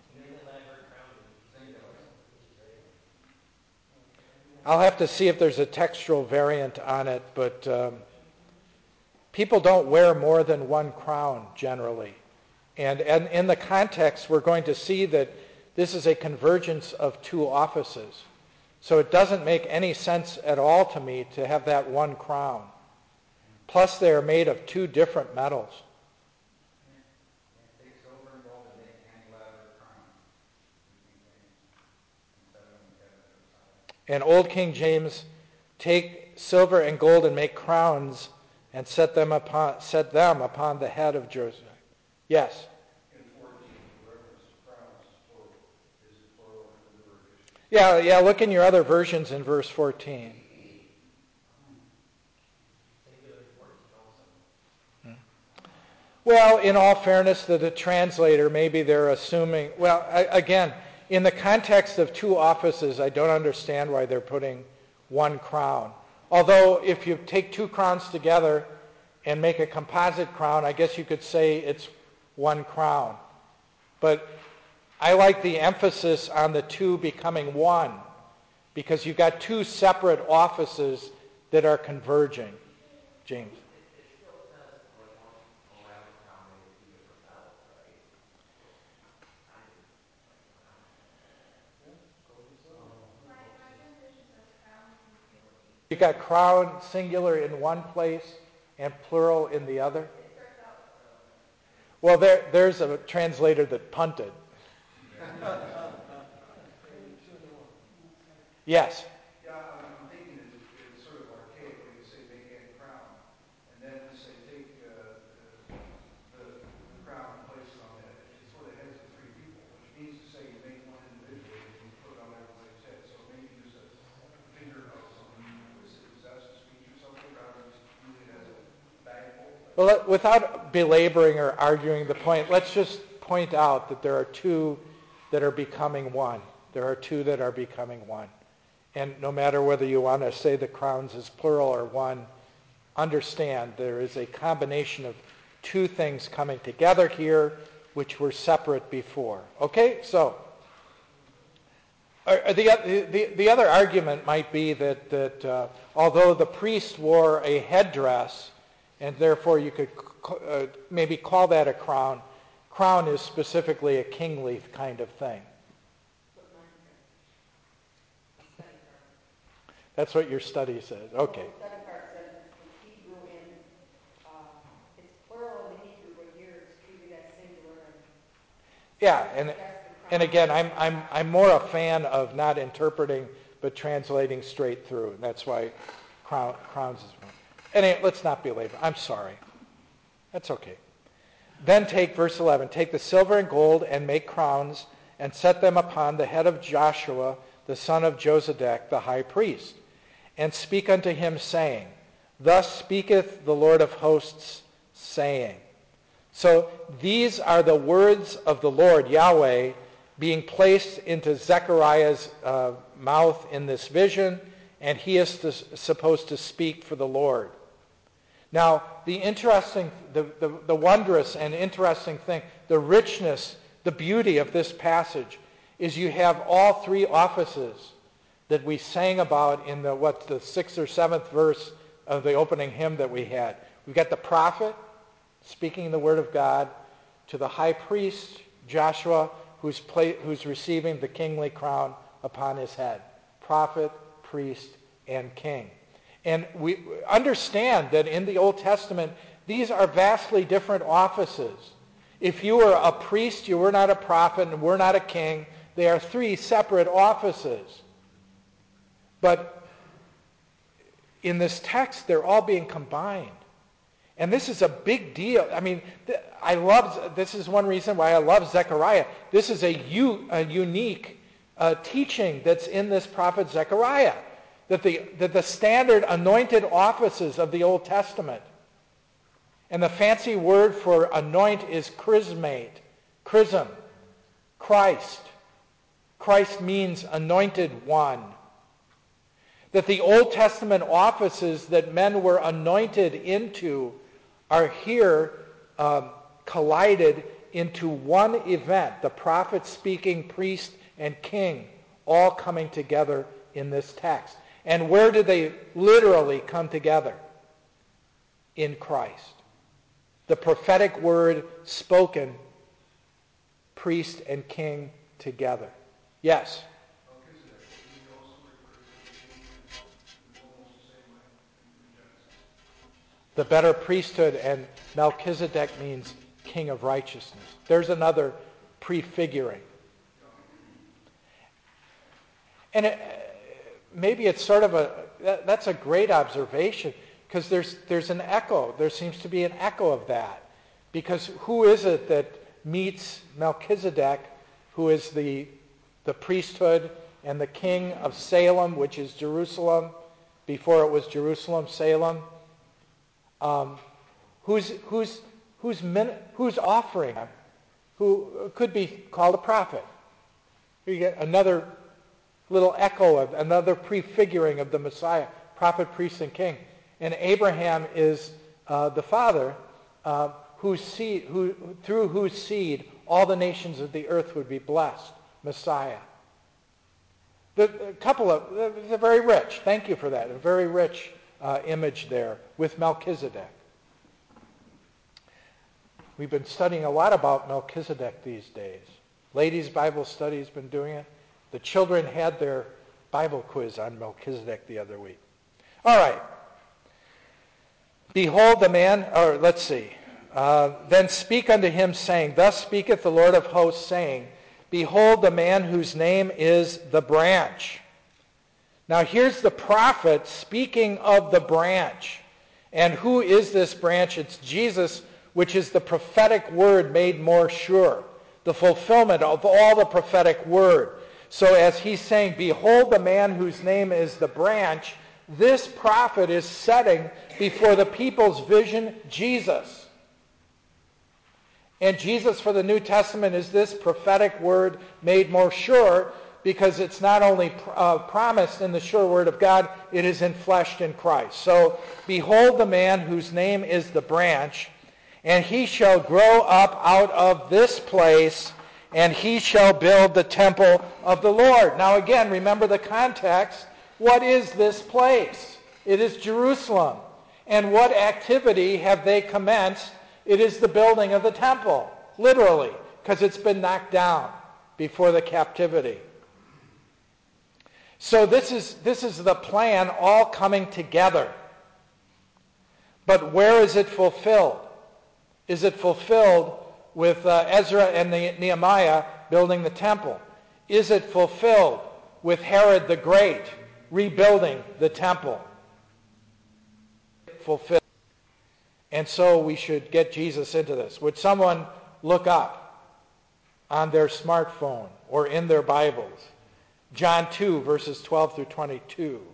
I'll have to see if there's a textual variant on it, but people don't wear more than one crown generally. And in the context, we're going to see that this is a convergence of two offices. So it doesn't make any sense at all to me to have that one crown. Plus, they are made of two different metals. Take silver and gold and make any leather crown. And Old King James, take silver and gold and make crowns and set them upon the head of Joseph. Yes? In 14, the reference to crowns is plural. Is it plural in the newer edition? Yeah, look in your other versions in verse 14. Well, in all fairness to the translator, maybe they're assuming, again, in the context of two offices, I don't understand why they're putting one crown. Although if you take two crowns together and make a composite crown, I guess you could say it's one crown. But I like the emphasis on the two becoming one, because you've got two separate offices that are converging. James. You got crown singular in one place and plural in the other. Well, there's a translator that punted. Yes. Yeah, I'm thinking it's sort of archaic when you say make a crown, and then you say take the crown and place it on the head. It's for the heads of three people, which means to say you make one individually and you put it on everybody's head. So maybe use a figure of some possessive speech or something rather than just using it as a bagful. Well, without belaboring or arguing the point, let's just point out that there are two that are becoming one. There are two that are becoming one. And no matter whether you want to say the crowns is plural or one, understand there is a combination of two things coming together here which were separate before. Okay, so the other argument might be that although the priest wore a headdress, and therefore you could maybe call that a crown, crown is specifically a kingly kind of thing. That's what your study says. Okay. The study part says it's Hebrew it's plural in the Hebrew, but here it's treated as singular. And again, I'm more a fan of not interpreting but translating straight through, and that's why crowns is one. Anyway, let's not belabor. I'm sorry. That's okay. Then take verse 11. Take the silver and gold and make crowns and set them upon the head of Joshua, the son of Josedek, the high priest, and speak unto him, saying, Thus speaketh the Lord of hosts, saying. So these are the words of the Lord, Yahweh, being placed into Zechariah's mouth in this vision, and he is supposed to speak for the Lord. Now, the wondrous and interesting thing, the richness, the beauty of this passage is you have all three offices that we sang about in the 6th or 7th verse of the opening hymn that we had. We've got the prophet speaking the word of God to the high priest, Joshua, who's receiving the kingly crown upon his head. Prophet, priest, and king. And we understand that in the Old Testament, these are vastly different offices. If you were a priest, you were not a prophet, and were not a king. They are three separate offices. But in this text, they're all being combined. And this is a big deal. I mean, this is one reason why I love Zechariah. This is a unique teaching that's in this prophet Zechariah. That the standard anointed offices of the Old Testament, and the fancy word for anoint is chrism, Christ. Christ means anointed one. That the Old Testament offices that men were anointed into are here collided into one event, the prophet speaking, priest, and king, all coming together in this text. And where do they literally come together? In Christ. The prophetic word spoken, priest and king together. Yes? The better priesthood, and Melchizedek means king of righteousness. There's another prefiguring. And maybe it's sort of that's a great observation, because there's an echo. There seems to be an echo of that. Because who is it that meets Melchizedek, who is the priesthood and the king of Salem, which is Jerusalem, before it was Jerusalem, Salem? Who's offering him? Who could be called a prophet? You get another little echo of another prefiguring of the Messiah, prophet, priest, and king. And Abraham is the father through whose seed all the nations of the earth would be blessed. Messiah. They're very rich. Thank you for that. A very rich image there with Melchizedek. We've been studying a lot about Melchizedek these days. Ladies' Bible study has been doing it. The children had their Bible quiz on Melchizedek the other week. All right. Behold the man, or let's see. Then speak unto him, saying, Thus speaketh the Lord of hosts, saying, Behold the man whose name is the branch. Now here's the prophet speaking of the branch. And who is this branch? It's Jesus, which is the prophetic word made more sure. The fulfillment of all the prophetic word. So as he's saying, Behold the man whose name is the branch, this prophet is setting before the people's vision Jesus. And Jesus for the New Testament is this prophetic word made more sure, because it's not only promised in the sure word of God, it is enfleshed in Christ. So, behold the man whose name is the branch, and he shall grow up out of this place, and he shall build the temple of the Lord. Now again, remember the context. What is this place? It is Jerusalem. And what activity have they commenced? It is the building of the temple, literally, because it's been knocked down before the captivity. So this is the plan all coming together. But where is it fulfilled? Is it fulfilled with Ezra and Nehemiah building the temple? Is it fulfilled with Herod the Great rebuilding the temple? Fulfilled. And so we should get Jesus into this. Would someone look up on their smartphone or in their Bibles John 2, verses 12 through 22?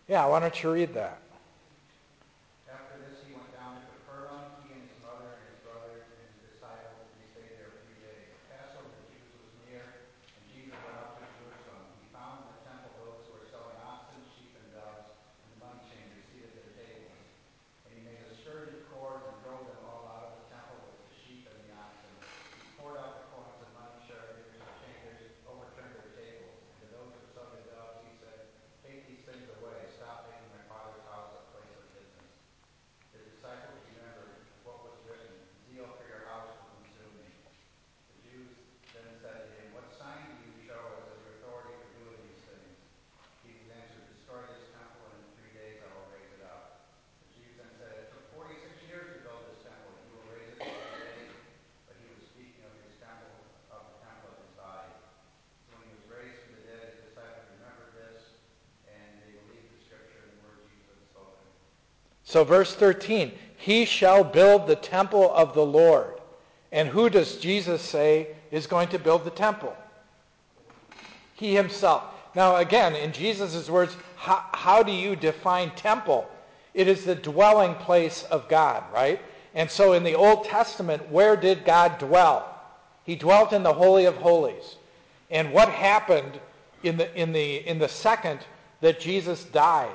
Yeah, why don't you read that? After this, he went down to Capernaum, he and his mother and his brothers and his disciples, and he stayed there 3 days. The Passover of the Jews was near, and Jesus went up to Jerusalem. He found in the temple those who were selling oxen, sheep, and doves, and the money changers seated at their tables. And he made a scourging cords and drove them all out of the temple with the sheep and the oxen. He poured out the coins of money changers, overturned their tables. And to those who sold the doves, he said, "Take these things away. Stop making my Father's house a place of business." The disciples remembered what was written, "Zeal for your house will consume me." The Jews then said to him, "What sign do you show us of your authority for doing these things?" Jesus answered, "Destroy this temple, and in 3 days I will raise it up." The Jews then said, "It took 46 years to build this temple, and you will raise it in 3 days?" But he was speaking of his temple, of the temple of his body. So when he was raised from the dead, his disciples remembered this, and they believed the scripture and the word Jesus had spoken. So verse 13, he shall build the temple of the Lord. And who does Jesus say is going to build the temple? He himself. Now again, in Jesus' words, how do you define temple? It is the dwelling place of God, right? And so in the Old Testament, where did God dwell? He dwelt in the Holy of Holies. And what happened in the second that Jesus died?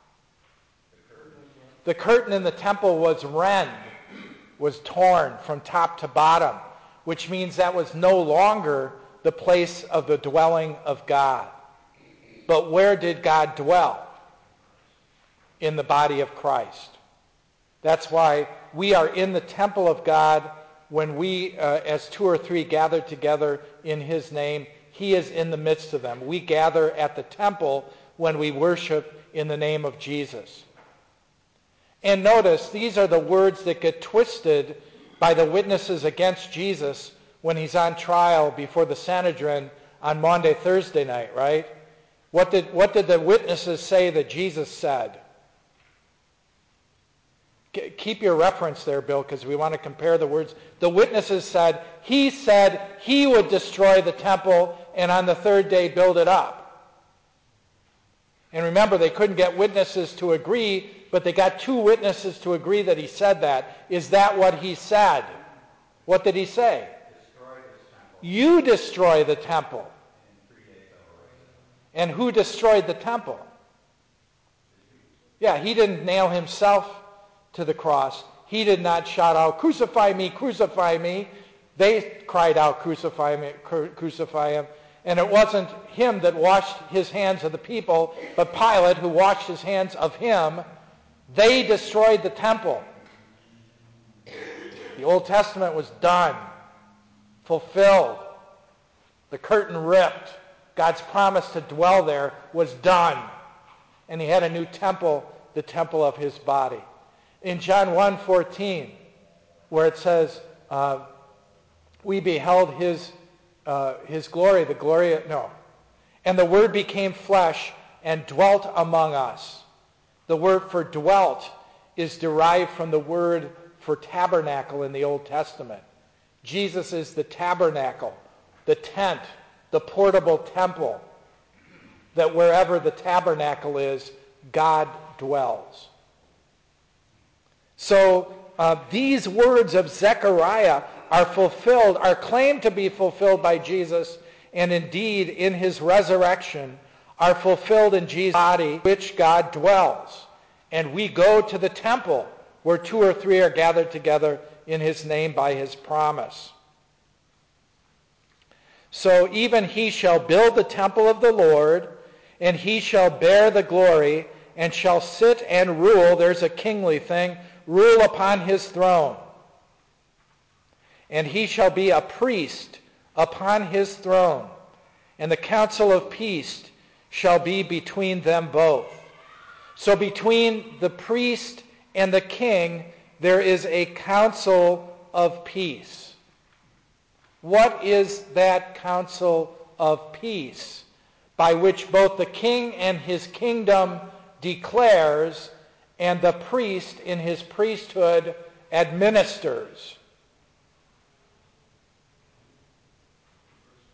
The curtain in the temple was rent, was torn from top to bottom, which means that was no longer the place of the dwelling of God. But where did God dwell? In the body of Christ. That's why we are in the temple of God when we, as 2 or 3 gather together in his name, he is in the midst of them. We gather at the temple when we worship in the name of Jesus. And notice, these are the words that get twisted by the witnesses against Jesus when he's on trial before the Sanhedrin on Maundy, Thursday night, right? What did the witnesses say that Jesus said? Keep your reference there, Bill, because we want to compare the words. The witnesses said he would destroy the temple and on the 3rd day build it up. And remember, they couldn't get witnesses to agree, but they got 2 witnesses to agree that he said that. Is that what he said? What did he say? Destroy this temple. You destroy the temple. In 3 days I will raise it up. And who destroyed the temple? Yeah, he didn't nail himself to the cross. He did not shout out, "Crucify me, crucify me." They cried out, "Crucify me, crucify him." And it wasn't him that washed his hands of the people, but Pilate who washed his hands of him. They destroyed the temple. The Old Testament was done, fulfilled. The curtain ripped. God's promise to dwell there was done. And he had a new temple, the temple of his body. In John 1:14, where it says, we beheld his glory, and the Word became flesh and dwelt among us. The word for dwelt is derived from the word for tabernacle in the Old Testament. Jesus is the tabernacle, the tent, the portable temple, that wherever the tabernacle is, God dwells. So these words of Zechariah are fulfilled, are claimed to be fulfilled by Jesus, and indeed in his resurrection are fulfilled in Jesus' body, which God dwells. And we go to the temple where 2 or 3 are gathered together in his name by his promise. So even he shall build the temple of the Lord, and he shall bear the glory, and shall sit and rule, there's a kingly thing, rule upon his throne. And he shall be a priest upon his throne, and the counsel of peace shall be between them both. So between the priest and the king, there is a counsel of peace. What is that counsel of peace by which both the king and his kingdom declares and the priest in his priesthood administers?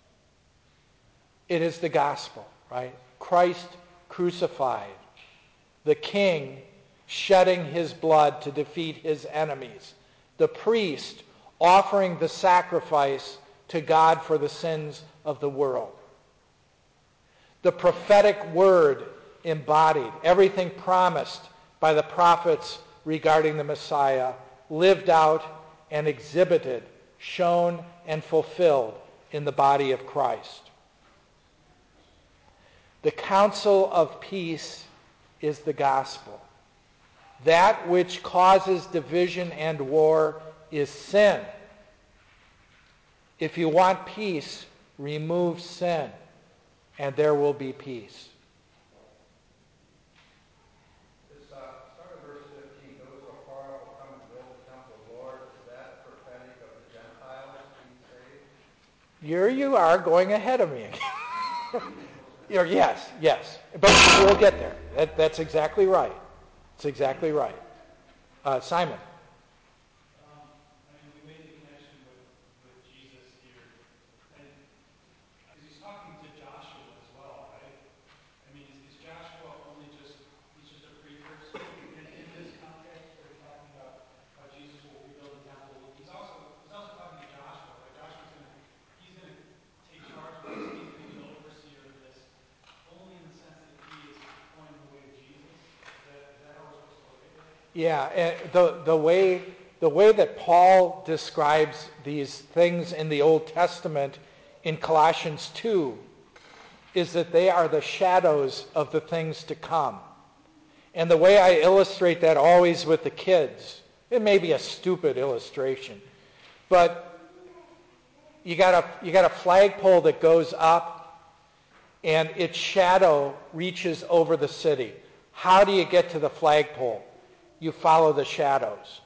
It is the gospel, right? Christ crucified. the king shedding his blood to defeat his enemies, the priest offering the sacrifice to God for the sins of the world. The prophetic word embodied, everything promised by the prophets regarding the Messiah, lived out and exhibited, shown and fulfilled in the body of Christ. The counsel of peace is the gospel. That which causes division and war is sin. If you want peace, remove sin, and there will be peace. This start of verse 15, those who are far off will come and build the temple of the Lord. Is that prophetic of the Gentiles being saved? Here you are going ahead of me again. Yes. But we'll get there. That's exactly right. It's exactly right. Simon. We made the connection with Jesus here. And because he's talking to Joshua as well, right? Is Joshua only he's just a precursor? And in this context, where we're talking about how Jesus will rebuild the temple, he's also talking to Joshua. Like he's going to take charge of this. He's going to be the overseer of this, only in the sense that he is pointing the way to Jesus. Is that how we're supposed to look at it? Yeah, and the way that Paul describes these things in the Old Testament in Colossians 2 is that they are the shadows of the things to come. And the way I illustrate that always with the kids, it may be a stupid illustration, but you got a flagpole that goes up and its shadow reaches over the city. How do you get to the flagpole? You follow the shadows.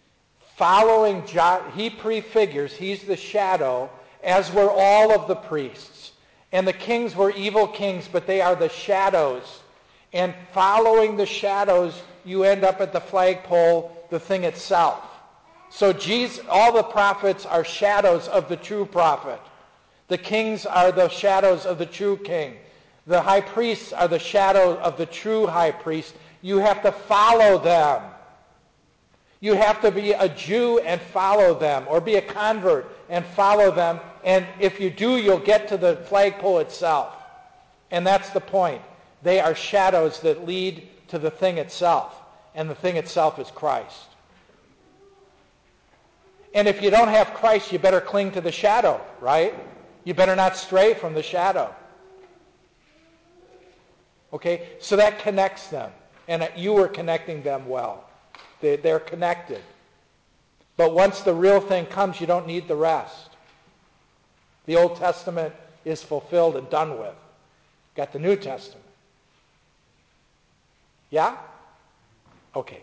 He prefigures, he's the shadow, as were all of the priests. And the kings were evil kings, but they are the shadows. And following the shadows, you end up at the flagpole, the thing itself. So all the prophets are shadows of the true prophet. The kings are the shadows of the true king. The high priests are the shadow of the true high priest. You have to follow them. You have to be a Jew and follow them, or be a convert and follow them. And if you do, you'll get to the flagpole itself. And that's the point. They are shadows that lead to the thing itself. And the thing itself is Christ. And if you don't have Christ, you better cling to the shadow, right? You better not stray from the shadow. Okay? So that connects them. And you were connecting them well. They're connected. But once the real thing comes, you don't need the rest. The Old Testament is fulfilled and done with. Got the New Testament. Yeah? Okay.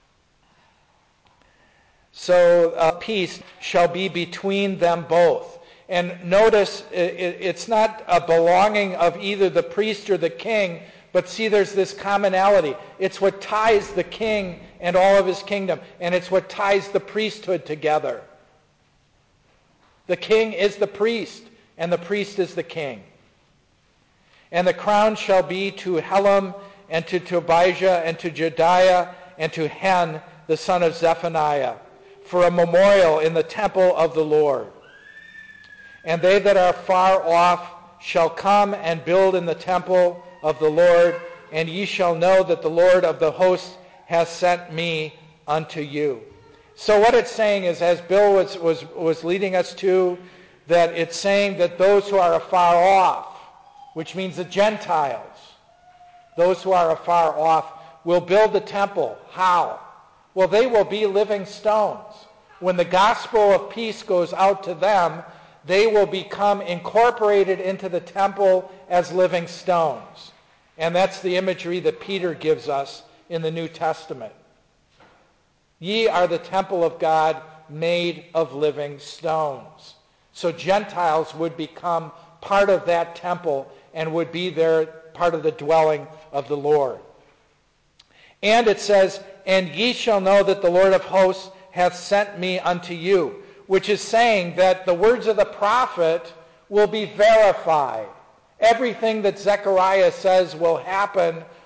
So peace shall be between them both. And notice, it's not a belonging of either the priest or the king, but see, there's this commonality. It's what ties the king and all of his kingdom, and it's what ties the priesthood together. The king is the priest, and the priest is the king. And the crown shall be to Helam, and to Tobijah, and to Jediah, and to Hen, the son of Zephaniah, for a memorial in the temple of the Lord. And they that are far off shall come and build in the temple of the Lord, and ye shall know that the Lord of the hosts has sent me unto you. So what it's saying is, as Bill was leading us to, that it's saying that those who are afar off, which means the Gentiles, those who are afar off, will build the temple. How? Well, they will be living stones. When the gospel of peace goes out to them, they will become incorporated into the temple as living stones. And that's the imagery that Peter gives us in the New Testament. Ye are the temple of God, made of living stones. So Gentiles would become part of that temple and would be there, part of the dwelling of the Lord. And it says, and ye shall know that the Lord of hosts hath sent me unto you, which is saying that the words of the prophet will be verified. Everything that Zechariah says will happen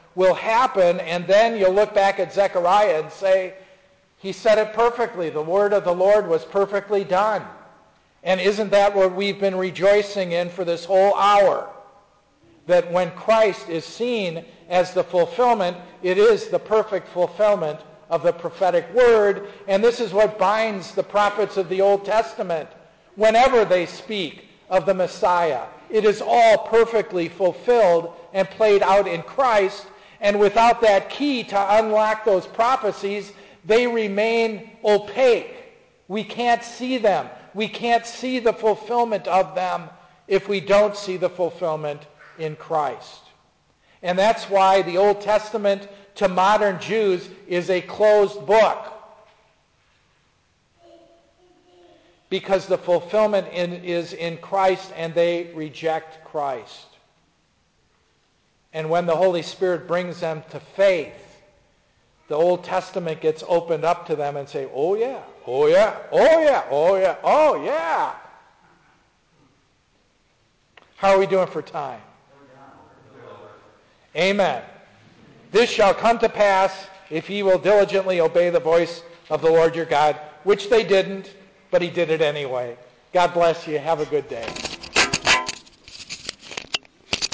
will happen, and then you'll look back at Zechariah and say, he said it perfectly. The word of the Lord was perfectly done. And isn't that what we've been rejoicing in for this whole hour? That when Christ is seen as the fulfillment, it is the perfect fulfillment of the prophetic word, and this is what binds the prophets of the Old Testament. Whenever they speak of the Messiah, it is all perfectly fulfilled and played out in Christ, and without that key to unlock those prophecies, they remain opaque. We can't see them. We can't see the fulfillment of them if we don't see the fulfillment in Christ. And that's why the Old Testament to modern Jews is a closed book. Because the fulfillment is in Christ and they reject Christ. And when the Holy Spirit brings them to faith, the Old Testament gets opened up to them and say, oh yeah, oh yeah, oh yeah, oh yeah, oh yeah. How are we doing for time? Amen. This shall come to pass if ye will diligently obey the voice of the Lord your God, which they didn't, but he did it anyway. God bless you. Have a good day.